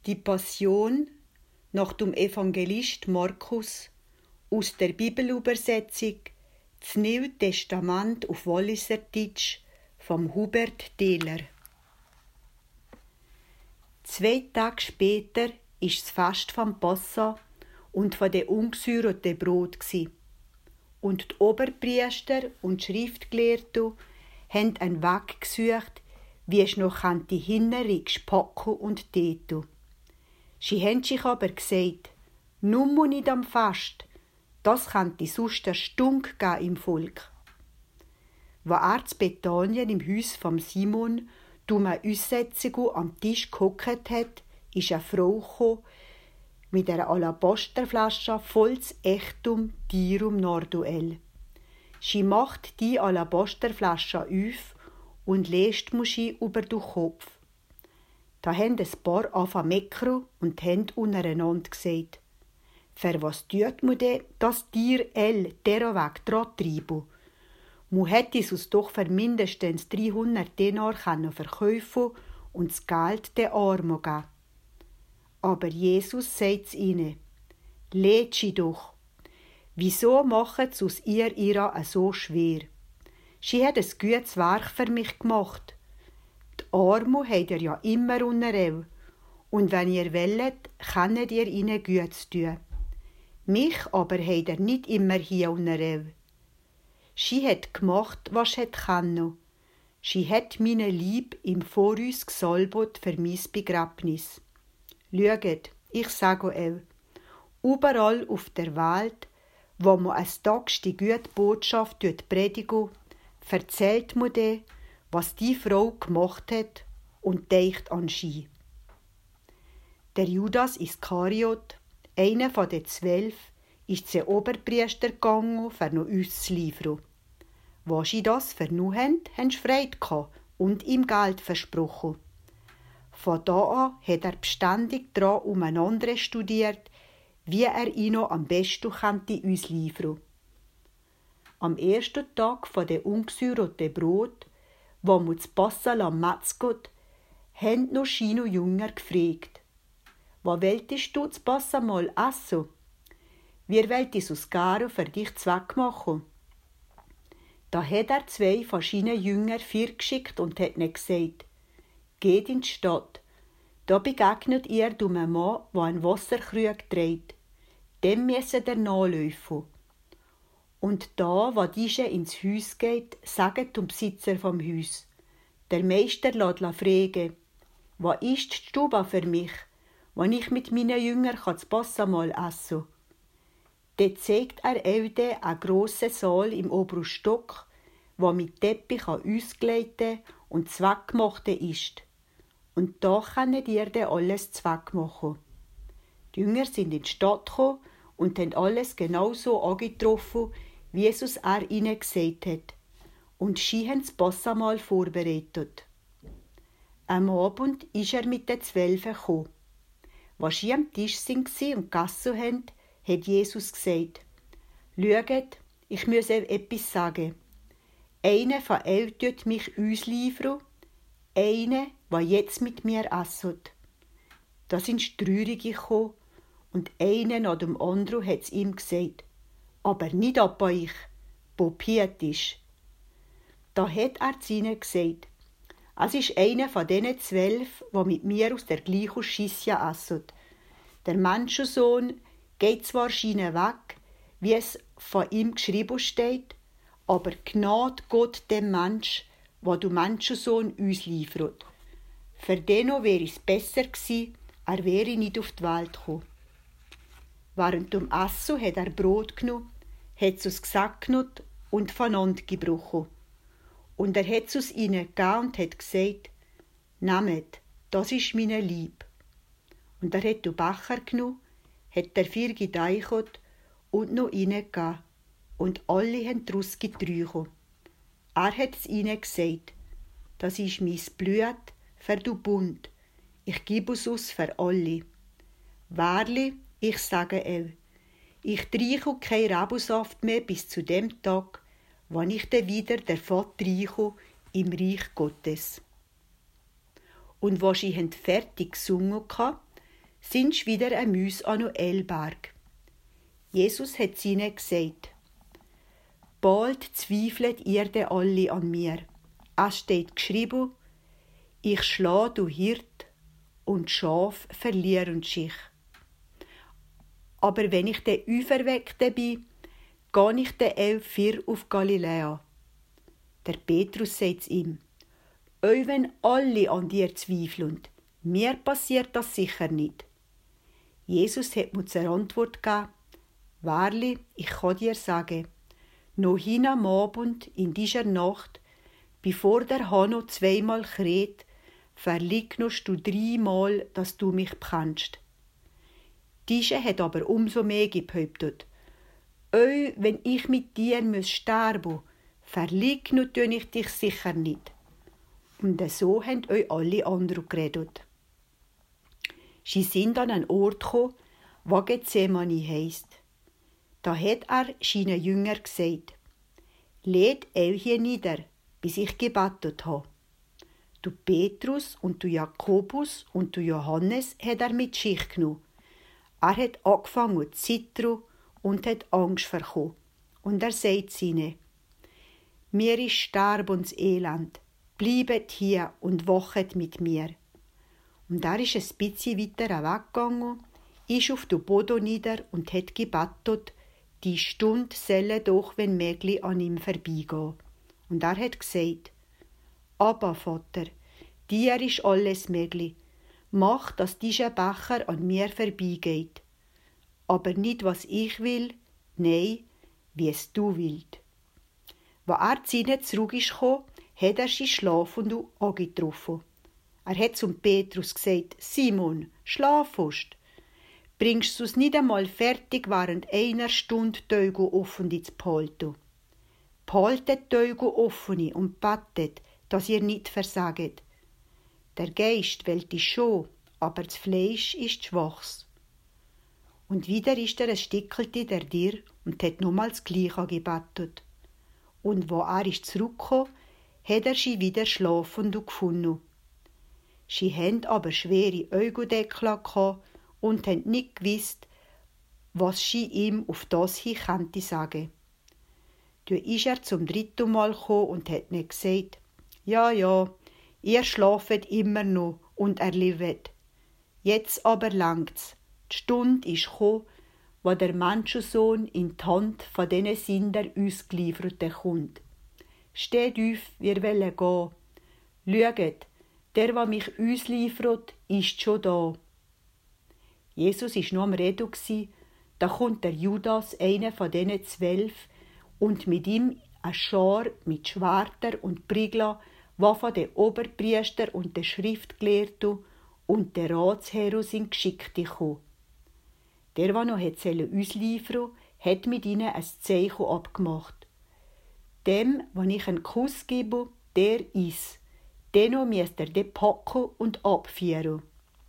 Die Passion nach dem Evangelist Markus aus der Bibelübersetzung das Neue Testament auf Walliser Deutsch vom Hubert Dehler. 2 Tage später ist das Fest vom Passa und von den ungesäuerten Brot gsi. Und die Oberpriester und Schriftgelehrten haben einen Weg gesucht, wie es noch die Hinnerung spacken und täten. Sie haben sich aber gesagt, nur nicht am Fest, das könnte sonst eine Stunde geben im Volk. Als er zu Bethanien im Haus von Simon eine Aussetzung am Tisch gehockt hat, ist eine Frau gekommen, mit einer Alabasterflasche voll echtem Dirum Norduel. Sie macht die Alabasterflasche auf und lässt sie über den Kopf. Da haben ein paar angefangen meckern und haben untereinander gesagt, «Für was tut man denn das Tier dieser Weg dran treiben? Man hätte es uns doch für mindestens 300 Denar verkaufen und das Geld den Armen geben.» Aber Jesus sagt ihnen, «Lehrt sie doch. Wieso machen sie aus ihr so schwer? Sie hat ein gutes Werk für mich gemacht. Die Armen habt ihr ja immer unter und wenn ihr wollt, könnt ihr ihnen Gutes tun. Mich aber habt ihr nicht immer hier unter. Sie hat gemacht, was sie kann. Sie hat meine Lieb im Voraus gesalbt für mein Begräbnis. Schaut, ich sage euch, überall auf der Welt, wo man eines Tages die gute Botschaft predigen, erzählt man dir, was die Frau gemacht hat und denkt an sie. Der Judas Iskariot, einer von den 12, ist zum Oberpriester gegangen, um noch uns zu liefern. Was sie das vernommen haben sie Freude gehabt und ihm Geld versprochen. Von da an hat er beständig daran umeinander studiert, wie er ihn am besten uns liefern könnte. Am ersten Tag von der ungesäuerten Brot, wo man das Passalam metzget, haben noch Schino Jünger gefragt, «Was wolltest du das Passamal essen? Wir wollten es aus Garo für dich Zweck machen.» Da hat er 2 von seinen Jüngern geschickt und hat ihnen gesagt, «Geht in die Stadt, da begegnet ihr einem Mann, der einen Wasserkrug trägt. Dem müsst ihr nachlaufen. Und da, wo dieser ins Haus geht, sagt dem Besitzer vom Haus, der Meister lässt fragen, «Wo ist die Stube für mich, wo ich mit meinen Jüngern das Passamal essen kann?» Dort zeigt er euch einen grossen Saal im oberen Stock, wo mit Teppich ausgelegt und zweckgemacht ist. Und da könnt ihr dann alles Zweck machen. Die Jünger sind in die Stadt gekommen und haben alles genauso angetroffen, wie Jesus ihnen gesagt hat. Und sie haben das Passamal vorbereitet. Am Abend ist er mit den 12 gekommen. Als sie am Tisch waren und gegessen haben, hat Jesus gesagt, «Schaut, ich muss euch etwas sagen. Einer von euch tut mich ausliefern, einer, der jetzt mit mir esset.» Da sind Traurige gekommen und einer nach dem anderen hat es ihm gesagt, «Aber nicht ab euch, Bopiet ist.» Da hat er zu ihnen gesagt, «Es ist einer von diesen 12, die mit mir aus der gleichen Schisse essen. Der Menschensohn geht zwar seinen Weg, wie es von ihm geschrieben steht, aber Gnade Gott dem Mensch, wo du Menschensohn uns liefert. Für den wäre es besser gewesen, er wäre nicht auf die Welt gekommen.» Während dem Essen hat er Brot genommen, hat es gesegnet und voneinander gebrochen. Und er hat es ihnen gegeben und hat gesagt, «Nehmt, das ist meine Lieb.» Und er hat den Becher genommen, hat der 4 gedeichert und noch reingegeben. Und alle haben daraus getrunken. Er hat es ihnen gesagt, «Das ist mein Blut für den Bund. Ich gebe es aus für alle. Wahrlich, ich sage euch, ich trinke keinen Rabusaft mehr bis zu dem Tag, wann ich dann wieder davon trinke im Reich Gottes.» Und als sie fertig gesungen hatten, sind wieder ein Müs an Noelberg. Jesus hat ihnen gesagt: Bald zweiflet ihr de alle an mir. Es steht geschrieben: Ich schlah du Hirt und Schaf verlieren sich. Aber wenn ich der Auferweckte bin, gehe ich de Elfir auf Galiläa. Der Petrus sagt ihm: wenn alle an dir zweifeln, mir passiert das sicher nicht. Jesus hat mir zur Antwort gegeben: Wahrlich, ich kann dir sagen, noch hin am Abend in dieser Nacht, bevor der Hanno zweimal kräht, verleugnest du 3-mal, dass du mich kennst. Diese hat aber umso mehr behauptet: wenn ich mit dir sterben muss, verleugnen tue ich dich sicher nicht. Und so haben euch alle anderen geredet. Sie sind an einen Ort gekommen, der Gethsemane heisst. Da hat er seinen Jüngern gesagt: Lädt hier nieder, bis ich gebetet habe. Du Petrus und du Jakobus und du Johannes hat er mit sich genommen. Er hat angefangen zu zittern und hat Angst bekommen. Und er sagt ihnen: Mir ist Sterbenselend, bleibet hier und wachet mit mir. Und er ist ein bisschen weiter weggegangen, ist auf den Boden nieder und hat gebetet, die Stunde solle doch, wenn möglich, an ihm vorbeigehen. Und er hat gesagt: Aber Vater, dir ist alles möglich. Mach, dass dieser Becher an mir vorbeigeht. Aber nicht, was ich will, nein, wie es du willst. Als er zu ihnen zurück ist gekommen, hat er sie schlafend angetroffen. Er hat zum Petrus gesagt: Simon, schlafst? Bringst du es nicht einmal fertig, während einer Stunde die Augen offen zu behalten? Behaltet die Augen offen und betet, dass ihr nicht versaget. Der Geist will es schon, aber das Fleisch ist schwach. Und wieder ist er ein Stickelte der dir und hat nochmals gleich angebetet. Und wo er ist zurückgekommen, hat er sie wieder schlafend gefunden. Sie hatten aber schwere Augendeckel und haben nicht gewusst, was sie ihm auf das hin könnte sagen. Da ist er zum 3. Mal gekommen und hat nicht gesagt: Ja, ihr schlafet immer noch und erlebt. Jetzt aber langt's. Die Stunde ist gekommen, wo der Menschensohn in die Hand von diesen Sündern ausgeliefert kommt. Steht auf, wir wollen gehen. Schaut, der mich ausliefert, ist schon da. Jesus war noch am Reden, da kommt der Judas, einer von diesen 12, und mit ihm eine Schar mit Schwertern und Priegeln, die von den Oberpriestern und den Schriftgelehrten und den Ratsherren sind Geschickte gekommen. Der noch ausliefern, hat mit ihnen ein Zeichen abgemacht. Dem, wenn ich einen Kuss gebe, der ist. Den müsst ihr packen und abführen.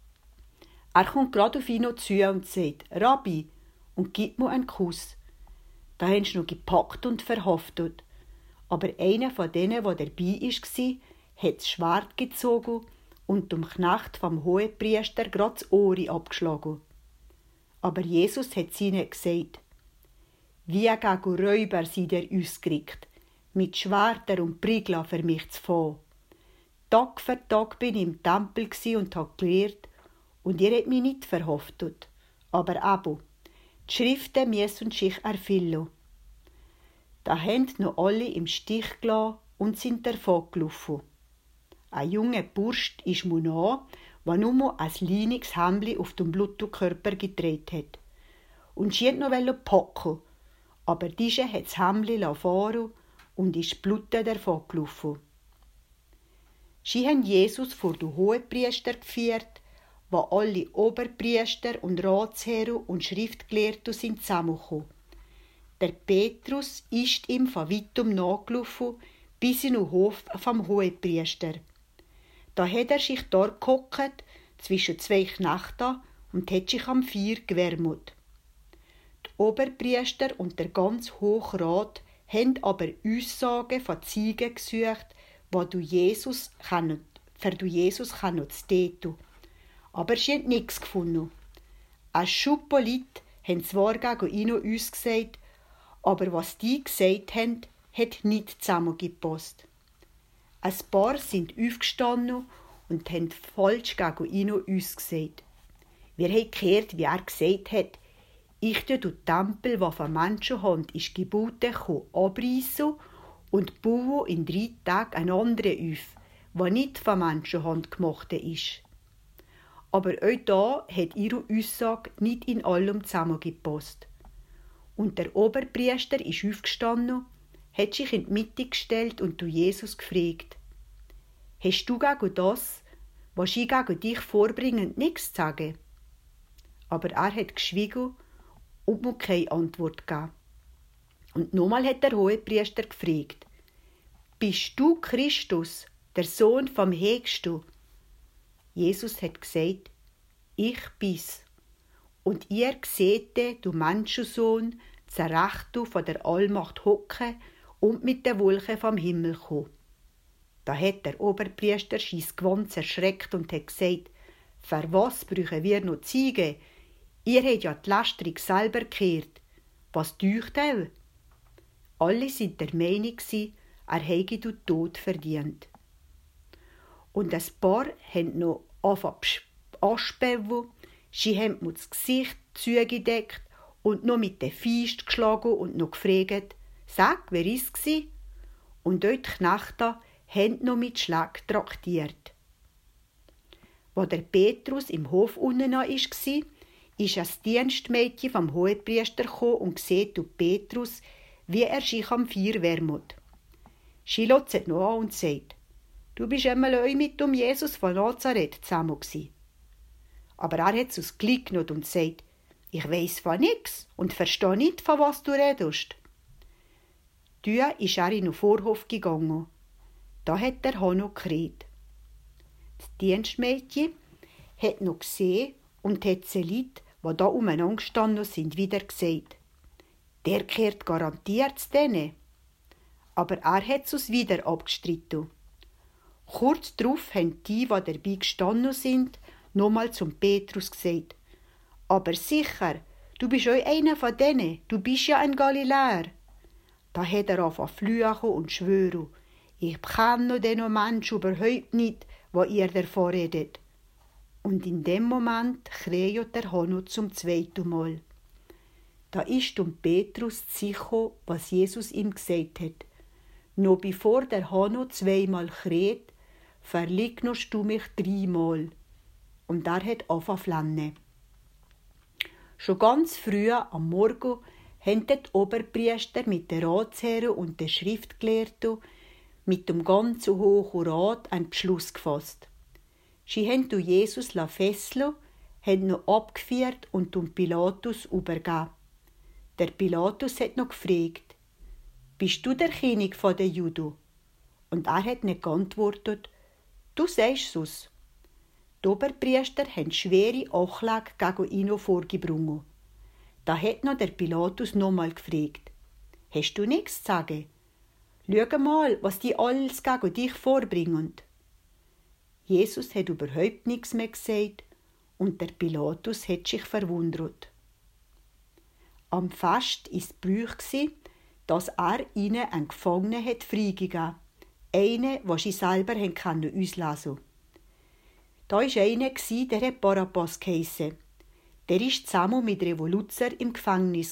Er kommt gerade auf ihn zu und sagt: Rabbi, und gibt mir einen Kuss. Da haben sie noch gepackt und verhaftet. Aber einer von denen, der dabei war, hat das Schwert gezogen und dem Knecht vom Hohepriester gerade das Ohr abgeschlagen. Aber Jesus hat ihnen gesagt: Wie gegen Räuber seid ihr ausgerückt, mit Schwertern und Priegeln für mich zu fahren. Tag für Tag bin ich im Tempel und habe gelehrt, und ihr habt mich nicht verhaftet. Aber eben, die Schriften müssen sich erfüllen. Da haben noch alle im Stich gelassen und sind davongelaufen. Ein junger Bursch ist mir nach, der nur ein leiniges Hemdli auf dem blutigen Körper gedreht hat. Und sie wollte noch packen, aber diese hat das Hemdli fahren und ist blutend davongelaufen. Sie haben Jesus vor den Hohepriester geführt, wo alle Oberpriester und Ratsherren und Schriftgelehrte sind zusammengekommen. Der Petrus ist ihm von weitem nachgelaufen bis in den Hof vom Hohepriester. Da hat er sich dort gehockt, zwischen 2 Knechten, und hat sich am Feuer gewärmt. Die Oberpriester und der ganze Hochrat haben aber Aussagen von Zeugen gesucht, für du Jesus zu töten. Aber sie haben nichts gefunden. Ein Schuppe Leute haben zwar gegen ihn uns gesagt, aber was die gesagt haben, hat nicht zusammengepasst. Ein paar sind aufgestanden und haben falsch gegen ihn uns gesagt. Wir haben gehört, wie er gesagt hat, ich tue den Tempel, der von Menschenhand ist geboten, abreißen und baue in 3 Tagen einen anderen auf, der nicht von Menschenhand gemacht ist. Aber auch da hat ihre Aussage nicht in allem zusammengepasst. Und der Oberpriester ist aufgestanden, hat sich in die Mitte gestellt und Jesus gefragt: Hast du gegen das, was ich gegen dich vorbringe, nichts zu sagen? Aber er hat geschwiegen und mir keine Antwort gegeben. Und nochmal hat der Hohepriester gefragt: Bist du Christus, der Sohn vom Höchsten? Jesus hat gesagt: Ich bin's. Und ihr seht du Menschensohn, zur Rechten von der Allmacht hocken und mit der Wolke vom Himmel kommen. Da hat der Oberpriester sein Gewand zerschreckt und hat gesagt: Für was brauchen wir noch Zeugen? Ihr habt ja die Lästerung selber gekehrt. Was deucht euch? Alle sind der Meinung, er hätte den Tod verdient. Und ein paar haben noch angefangen anzuspähen. Sie haben mir das Gesicht zugedeckt und noch mit den Fäusten geschlagen und noch gefragt: Sag, wer ist es? Und dort die Knechte haben noch mit Schlag traktiert. Als der Petrus im Hof unten war, ist ein Dienstmädchen vom Hohepriester gekommen und sieht Petrus, wie er sich am Feuer wärmt. Sie lässt noch an und sagt: Du bist einmal mit Jesus von Nazareth zusammen gewesen. Aber er hat es aus Glück genommen und sagt: Ich weiss von nichts und verstehe nicht, von was du redest. Da ist er in den Vorhof gegangen. Da hat der Hanno geredet. Das Dienstmädchen hat noch gesehen und hat die Leute, die da umeinander gestanden sind, wieder gesagt: Der kehrt garantiert zu denen. Aber er hat es wieder abgestritten. Kurz darauf haben die dabei gestanden sind, nochmal zum Petrus gesagt: Aber sicher, du bist auch einer von denen, du bist ja ein Galiläer. Da hat er angefangen zu fluchen und schwören: Ich kenne den Menschen überhaupt nicht, wo ihr davon redet. Und in dem Moment kräht der Hanno zum 2. Mal. Da ist Petrus sicher, was Jesus ihm gesagt hat: Noch bevor der Hanno 2-mal kräht, verleugnest du mich 3-mal. Und er hat angefangen zu flennen. Schon ganz früh am Morgen haben die Oberpriester mit den Ratsherren und den Schriftgelehrten mit dem ganzen Hohen Rat einen Beschluss gefasst. Sie haben Jesus fesseln, haben noch abgeführt und Pilatus übergeben. Der Pilatus hat noch gefragt: Bist du der König der Juden? Und er hat nicht geantwortet: Du sagst es. Die Oberpriester haben schwere Anklage gegen ihn vorgebracht. Da hat noch der Pilatus nochmal gefragt: Hast du nichts zu sagen? Schau mal, was die alles gegen dich vorbringen. Jesus hat überhaupt nichts mehr gesagt und der Pilatus hat sich verwundert. Am Fest war es Brauch, dass er ihnen einen Gefangenen freigegeben hat. Einen, den sie selber auslesen konnten. Da war einer, der hat Barabbas geheissen. Der war zusammen mit Revoluzer im Gefängnis.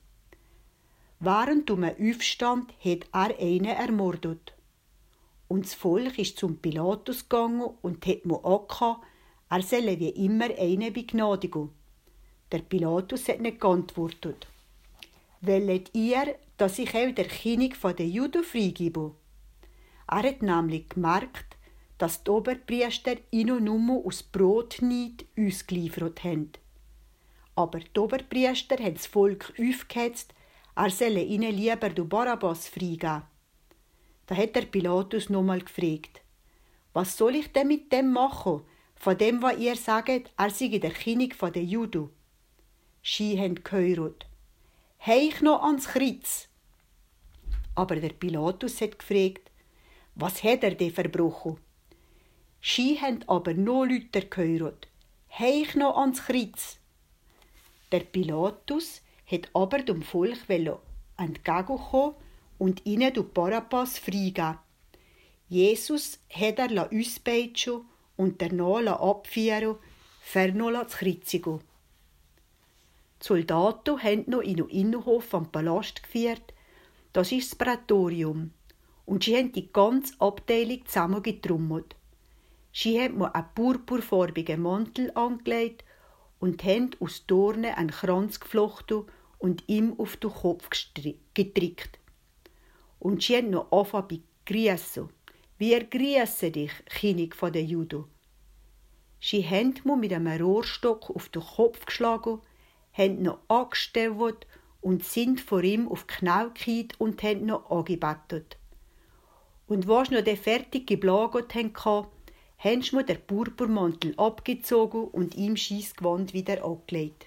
Während dem Aufstand hat er einen ermordet. Und das Volk ist zum Pilatus gegangen und hat ihm angegeben, er solle wie immer einen begnadigen. Der Pilatus hat nicht geantwortet. Wollt ihr, dass ich auch der König der Juden freigebe? Er hat nämlich gemerkt, dass die Oberpriester ihn nur aus Brotneid ausgeliefert haben. Aber die Oberpriester haben das Volk aufgehetzt, er solle ihnen lieber den Barabbas freigeben. Da hat der Pilatus nochmal gefragt: Was soll ich denn mit dem machen, von dem, was ihr sagt, er sei der König der Juden? Sie haben gehört: Heich noch ans Kreuz! Aber der Pilatus hat gefragt: Was hat er denn verbrochen? Sie haben aber noch lauter gehört: Heich noch ans Kreuz! Der Pilatus hat aber dem Volk entgegenkommen und ihnen den Barabbas freigeben. Jesus hat er auspeitschen und danach abführen, ferner zu kreuzigen. Die Soldaten haben noch in den Innenhof vom Palast geführt. Das ist das Prätorium. Und sie haben die ganze Abteilung zusammengetrommelt. Sie haben mir einen purpurfarbigen Mantel angelegt und haben aus Dornen einen Kranz geflochten und ihm auf den Kopf gestrickt. Und sie haben noch angefangen zu grüßen. Wir grüßen dich, König der Juden. Sie haben mir mit einem Rohrstock auf den Kopf geschlagen, haben noch angestellt und sind vor ihm auf die Knie gekniet und haben noch angebetet. Und als noch der fertig geblagert haben, haben sie mir den Purpurmantel abgezogen und ihm Scheissgewand wieder angelegt.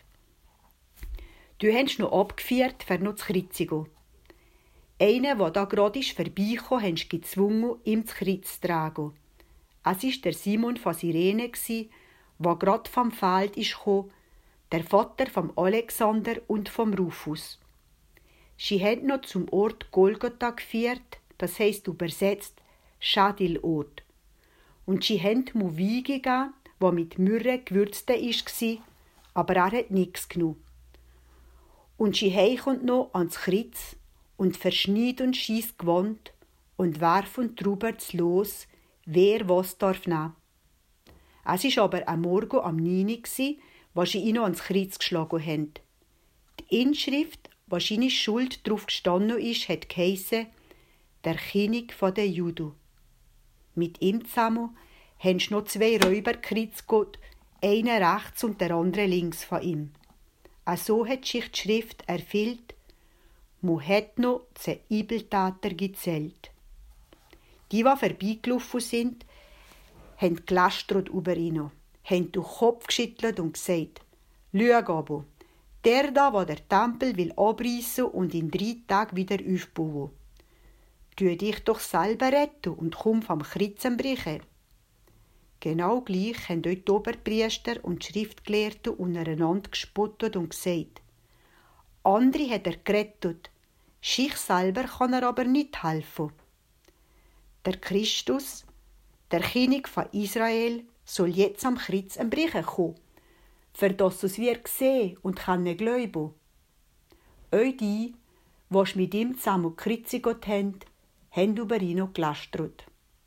Du hast noch abgeführt, für noch zu kreuzigen. Einer, der da gerade vorbeikam, haben sie gezwungen, ihm das Kreuz zu tragen. Es war der Simon von Cyrene, der gerade vom Feld kam, der Vater von Alexander und vom Rufus. Sie haben noch zum Ort Golgotha geführt, das heisst übersetzt Schädelort. Und sie haben ihm Wein gegeben, der mit Myrrhe gewürzt war, aber er hat nichts genommen. Und sie heichen noch ans Kreuz und verschneiden und schießt Gewand und werfen drüber los, wer was darf nehmen. Es war aber am Morgen am 9 Uhr, als sie ihn noch ans Kreuz geschlagen haben. Die Inschrift, wo seine Schuld drauf gestanden ist, hat geheissen, der König der Juden. Mit ihm zusammen haben sie noch 2 Räuber gekreuzigt, einer rechts und der andere links von ihm. So hat sich die Schrift erfüllt, man hat noch die Übeltäter gezählt. Die vorbeigelaufen sind, haben gelästert über ihn, haben den Kopf geschüttelt und gesagt, «Schau aber, der der Tempel will abreißen und in 3 Tagen wieder aufbauen. Tu dich doch selber retten und komm vom Kreuz brechen.» Genau gleich haben dort die Oberpriester und die Schriftgelehrten untereinander gespottet und gesagt, «Andere hat er gerettet, sich selber kann er aber nicht helfen.» Der Christus, der König von Israel, soll jetzt am Kreuz brechen kommen, für das es wir sehen und können glauben. Auch die, die mit ihm zusammen gekreuzigt haben über ihn gelästert.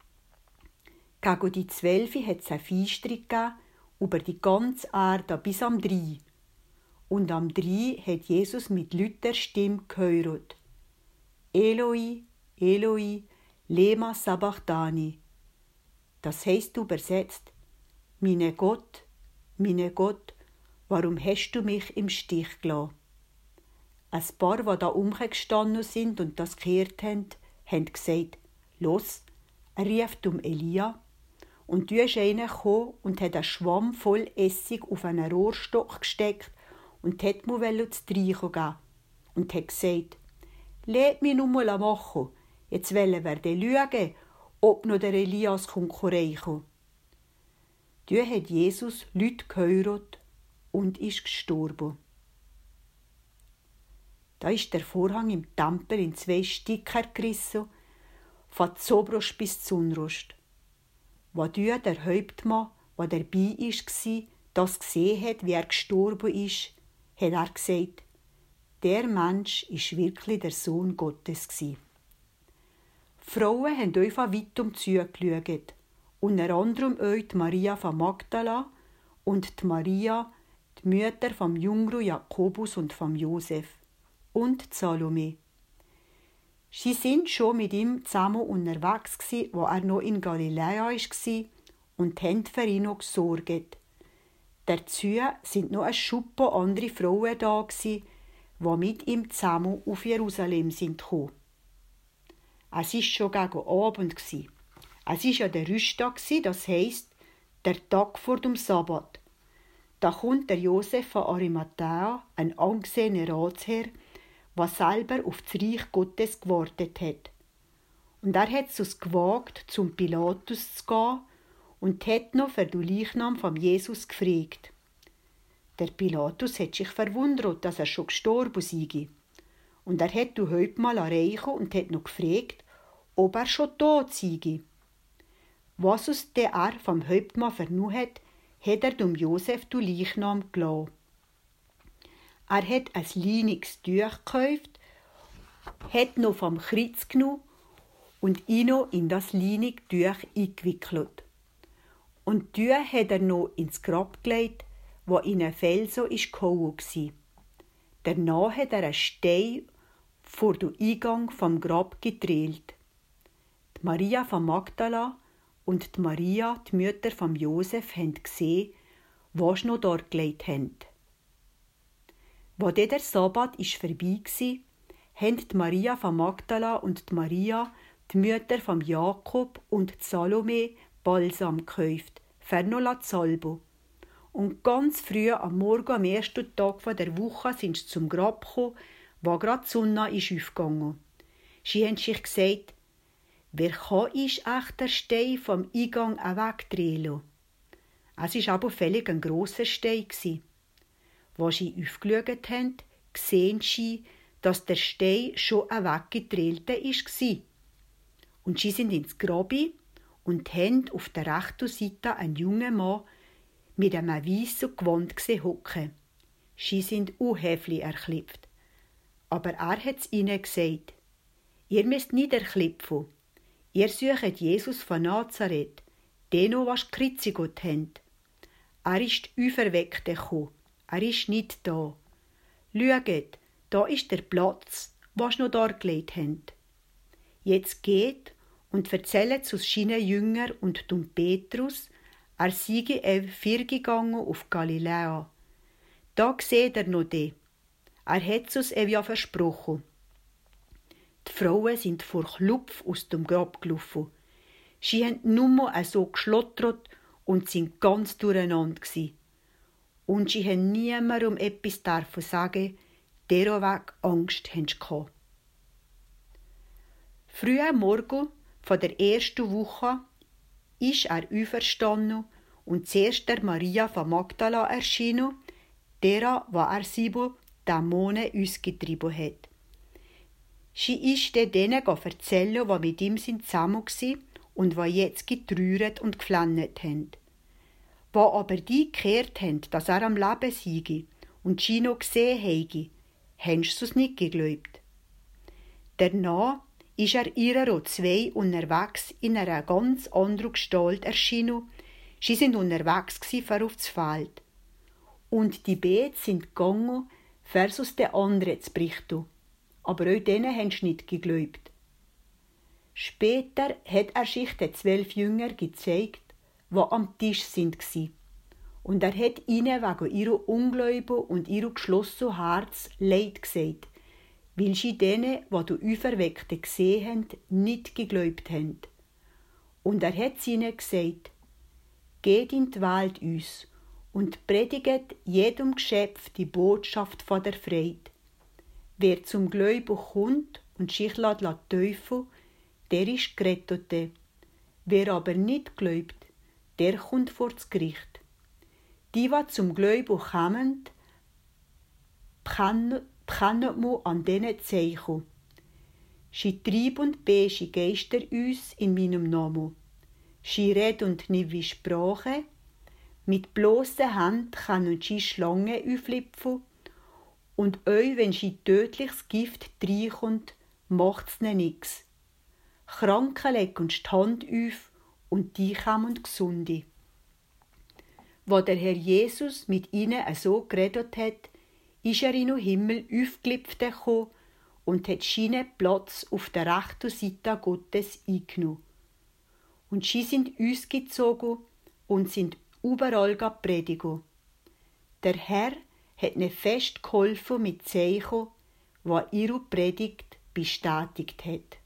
Gegen die 12 hat es einen Feinstreit gegeben, über die ganze Erde bis am 3. Und am 3 hat Jesus mit lauter Stimme gehört. Eloi, Eloi, lema sabachthani. Das heisst übersetzt, meine Gott, warum hast du mich im Stich gelassen? Ein paar, die da umgestanden sind und das gehört haben gesagt, «Los, er rief Elia.» Und du ist einer gekommen und hat einen Schwamm voll Essig auf einen Rohrstock gesteckt und hat mir zu trinken geben. Und hat gesagt, «Lass mich nun mal machen, jetzt wollen wir dann schauen, ob noch der Elias reinkommt.» Da hat Jesus Leute gehört und ist gestorben. Da ist der Vorhang im Tempel in 2 Stücke gerissen, von Zobrost bis Zunrost. Wo der Hauptmann, der dabei war, das gesehen hat, wie er gestorben ist, hat er gesagt, der Mensch ist wirklich der Sohn Gottes gsi. Frauen haben euch von weitem zugeschaut, unter anderem euch die Maria von Magdala und die Maria, die Mütter vom Jüngeren Jakobus und vom Josef und die Salome. Sie sind schon mit ihm zusammen unterwegs gsi, wo er noch in Galiläa war, und haben für ihn noch gesorgt. Dazu sind noch ein Schuppen andere Frauen da gsi, die mit ihm zusammen auf Jerusalem sind gekommen. Es war schon gegen Abend gsi. Es war ja der Rüsttag, das heisst, der Tag vor dem Sabbat. Da kommt der Josef von Arimathäa, ein angesehener Ratsherr, der selber auf das Reich Gottes gewartet hat. Und er hat es gewagt, zum Pilatus zu gehen und hat noch für den Leichnam von Jesus gefragt. Der Pilatus hat sich verwundert, dass er schon gestorben sei. Und er hat du Häuptmann erreichen und hat noch gefragt, ob er schon tot sei. Was aus der er vom Häuptmann vernommen hat er dem Josef du Leichnam gelassen. Er hat ein leiniges Tuch gekauft, hat noch vom Kreuz genommen und ihn noch in das leinige Tuch eingewickelt. Und die Tür hat er noch ins Grab gelegt, wo in ein Felsen gehauen war. Danach hat er einen Stein vor den Eingang vom Grab gedrillt. Die Maria von Magdala und die Maria, die Mutter von Josef, haben gesehen, was sie noch dort gelegt haben. Als der Sabbat vorbei war, haben die Maria von Magdala und die Maria, die Mutter von Jakob und die Salome, Balsam gekauft, für noch zu salben. Und ganz früh am Morgen, am ersten Tag der Woche, sind sie zum Grab gekommen, wo gerade die Sonne ist aufgegangen. Sie haben sich gesagt, wer kann echt den Stein vom Eingang wegdrehen? Es war aber völlig ein grosser Stein. Als sie aufgeschaut haben, sehen sie, dass der Stein schon weggedrillter war. Und sie sind ins Grab und haben auf der rechten Seite einen jungen Mann mit einem weißen Gewand hocken. Sie sind unhöflich erklipft. Aber er hat es ihnen gesagt, ihr müsst nicht erklipfen. Ihr sucht Jesus von Nazareth, den, was gekreuzigt habt. Er ist auferweckt gekommen. Er ist nicht da. Schaut, da ist der Platz, was noch dargelegt habt. Jetzt geht und erzählt zu seinen Jüngern und dem Petrus, er sei vorgegangen auf Galiläa. Da seht er noch den. Er hat es ja versprochen. Die Frauen sind vor Klupf aus dem Grab gelaufen. Sie haben nur so geschlottert und sind ganz durcheinander gsi. Und sie haben niemandem etwas sagen, deroweg Angst haben sie gehabt. Früh am Morgen von der ersten Woche ist er auferstanden und zuerst der Maria von Magdala erschienen, derer, wo er 7 Dämonen ausgetrieben hat. Sie ist denen erzählen, die mit ihm zusammen waren und die jetzt getrauert und geflennt haben. Wo aber die gekehrt haben, dass er am Leben sei und sie noch gesehen haben sie es nicht geglaubt. Danach ist er ihrer 2 unterwegs in einer ganz anderen Gestalt erschienen. Sie sind unterwegs für aufs Feld. Und die beiden sind gegangen, versus den anderen zu berichten. Aber auch denen haben sie nicht geglaubt. Später hat er sich den 12 Jüngern gezeigt, die am Tisch waren. Und er hat ihnen wegen ihrer Unglauben und ihrem geschlossenen Herz Leid gesagt, weil sie denen, die die Auferweckten gesehen haben, nicht geglaubt haben. Und er hat ihnen gesagt, geht in die Welt aus und predigt jedem Geschöpf die Botschaft von der Freiheit. Wer zum Glauben kommt und sich taufen, der ist gerettet. Wer aber nicht glaubt, der kommt vor das Gericht. Die zum Glauben kommen, bekennen wir an diesen Zeichen. Sie treiben böse Geister uns in meinem Namen. Sie reden nicht wie Sprache. Mit bloßen Händen können sie Schlangen auflipfen. Und auch wenn sie tödliches Gift reinkommt, macht es nichts. Kranke legen die Hand auf und die kommen gesunde. Wo der Herr Jesus mit ihnen so geredet hat, ist er in den Himmel aufgelipft gekommen und hat seinen Platz auf der rechten Seite Gottes eingenommen. Und sie sind ausgezogen und sind überall predigen. Der Herr hat ihnen fest geholfen mit Zeichen, die ihre Predigt bestätigt hat.